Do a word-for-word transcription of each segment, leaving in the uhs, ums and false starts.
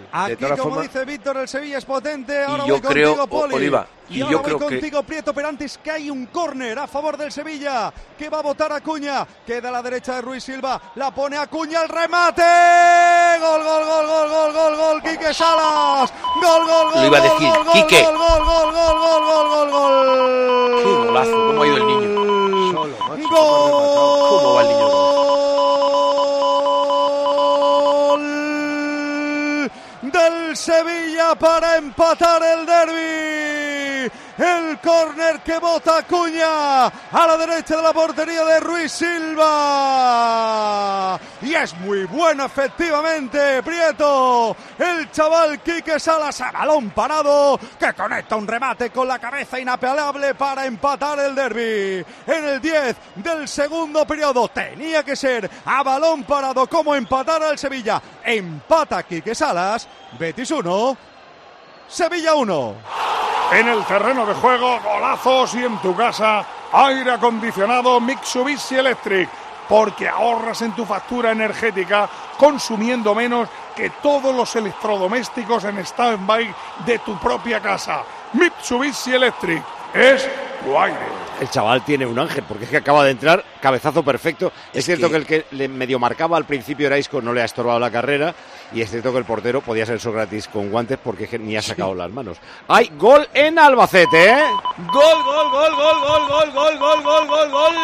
Aquí, como formas, dice Víctor, el Sevilla es potente. Ahora y yo voy creo, contigo, Poli. Oliva, y, y ahora yo voy creo contigo, que... Prieto, pero antes que hay un córner a favor del Sevilla, que va a votar Acuña. Queda a la derecha de Ruiz Silva, la pone Acuña, el remate. Gol, gol, gol, gol, gol, gol, gol, Quique Salas. Gol, gol, gol, Lo iba a decir, gol, gol, Quique. gol, gol, gol, gol, gol, gol, gol, gol. Qué golazo, cómo ha ido el niño. Solo, macho, Gol. ¿Cómo va el niño? Del Sevilla para empatar el derbi. El córner que bota Acuña a la derecha de la portería de Ruiz Silva. Y es muy bueno, efectivamente, Prieto. El chaval Quique Salas a balón parado, que conecta un remate con la cabeza inapelable para empatar el derbi. En el diez del segundo periodo tenía que ser a balón parado como empatar al Sevilla. Empata Quique Salas. Betis uno, Sevilla uno. En el terreno de juego, golazos, y en tu casa, aire acondicionado Mitsubishi Electric, porque ahorras en tu factura energética consumiendo menos que todos los electrodomésticos en stand-by de tu propia casa. Mitsubishi Electric es tu aire. El chaval tiene un ángel, porque es que acaba de entrar, cabezazo perfecto. Es, es cierto que... que el que le medio marcaba al principio era Isco, no le ha estorbado la carrera, y es cierto que el portero podía ser Sócrates con guantes porque ni ha sacado sí. las manos. ¡Hay gol en Albacete, eh! ¡Gol, gol, gol, gol, gol, gol, gol, gol, gol, gol, gol!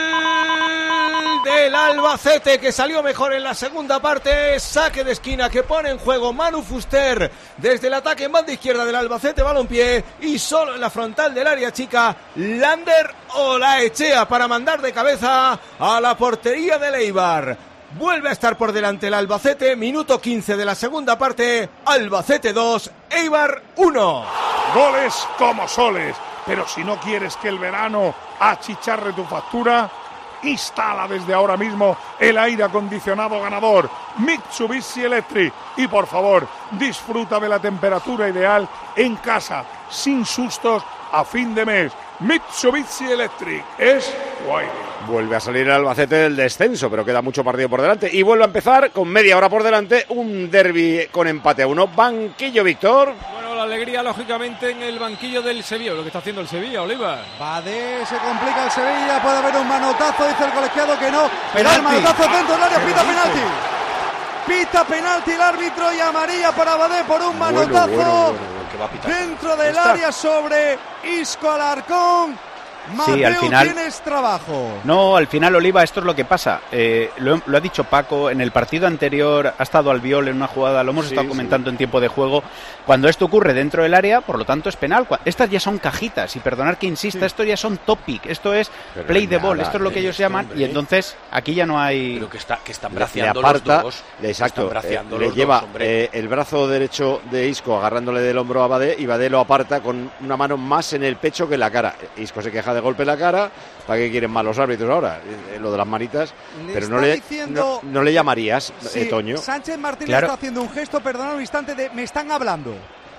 Del Albacete, que salió mejor en la segunda parte. Saque de esquina que pone en juego Manu Fuster desde el ataque en banda izquierda del Albacete Balompié, y solo en la frontal del área chica Lander Olaechea para mandar de cabeza a la portería del Eibar. Vuelve a estar por delante el Albacete, minuto quince de la segunda parte. Albacete dos, Eibar uno. Goles como soles, pero si no quieres que el verano achicharre tu factura, instala desde ahora mismo el aire acondicionado ganador Mitsubishi Electric, y por favor disfruta de la temperatura ideal en casa, sin sustos a fin de mes. Mitsubishi Electric es guay. Vuelve a salir el Albacete del descenso, pero queda mucho partido por delante, y vuelve a empezar con media hora por delante un derbi con empate a uno. Banquillo, Víctor. Bueno, la alegría lógicamente en el banquillo del Sevilla, lo que está haciendo el Sevilla, Oliva. Badé, se complica el Sevilla, puede haber un manotazo, dice el colegiado que no, pero el manotazo dentro del área, pita penalti. Pita penalti el árbitro, y amarilla para Badé por un manotazo bueno, bueno, bueno, bueno, dentro del ¿Está? área sobre Isco Alarcón. Mateo, sí, al final tienes trabajo. No, al final, Oliva, esto es lo que pasa. Eh, lo, lo ha dicho Paco, en el partido anterior ha estado Albiol en una jugada, lo hemos sí, estado comentando sí. en tiempo de juego. Cuando esto ocurre dentro del área, por lo tanto es penal. Estas ya son cajitas, y perdonar que insista, sí. esto ya son topic, esto es Pero play the ball, esto es lo que ellos llaman, hombre. Y entonces aquí ya no hay... Pero que, está, que están braceando le aparta, los dos. Exacto, braceando eh, le los lleva dos, eh, el brazo derecho de Isco agarrándole del hombro a Badé, y Badé lo aparta con una mano más en el pecho que en la cara. Isco se queja de golpe en la cara. ¿Para qué quieren más los árbitros ahora? Eh, lo de las manitas. Le pero no le, diciendo, no, no le llamarías, sí, eh, Toño. Sánchez Martínez claro. está haciendo un gesto, perdonad un instante, de me están hablando.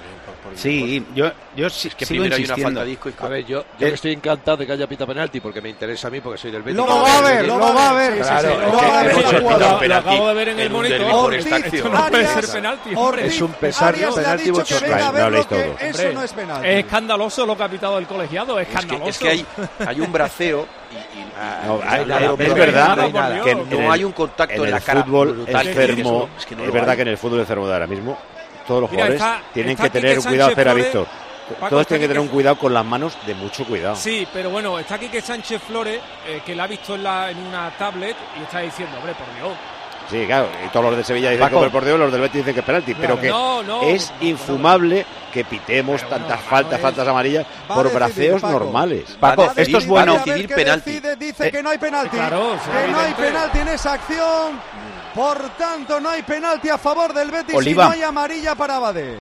Sí, yo, yo sí, es que sigo primero insistiendo. hay una falta de Isco. A ver, yo, yo eh, estoy encantado de que haya pita penalti, porque me interesa a mí, porque soy del Betis. Lo va a ver, lo va a ver. Claro, sí, sí, es lo que va a ver. hemos Lo, lo, lo acabo de ver en el monitor. Ortiz, Esto no puede Arias, ser penalti. Ortiz, es un pesar Arias le ha penalti dicho que mucho. venga a No verlo, habléis que todos. eso Hombre, no es penalti. Es escandaloso lo que ha pitado el colegiado, es escandaloso. Es que, es que hay, hay un braceo y, y, Ah, no, y hay, nada, hay, pero es verdad no hay, nada. que en, no en hay el, un contacto en, en la el cara fútbol brutal, enfermo. es que no es lo verdad hay. que en el fútbol enfermo de ahora mismo todos los Mira, jugadores está, tienen está que tener Quique cuidado, Sánchez espera, Flores. Víctor. Paco, Todos tienen que tener un Quique... cuidado con las manos, de mucho cuidado. Sí, pero bueno, está aquí que Sánchez Flores, eh, que la ha visto en, la, en una tablet, y está diciendo, hombre, por Dios. Sí, claro, y todos los de Sevilla dicen Paco. que por Dios, los del Betis dicen que es penalti, Claro, pero que no, no, es no, infumable que pitemos Pero tantas bueno, faltas, es- faltas amarillas va a por decidir, braceos Paco. normales. Paco, Va a esto es decidir- bueno. va a A ver decidir qué penalti. decide, dice Eh, que no hay penalti. claro, sí, que no hay evidente. penalti en esa acción. Por tanto, no hay penalti a favor del Betis, Oliva. y no hay amarilla para Badé.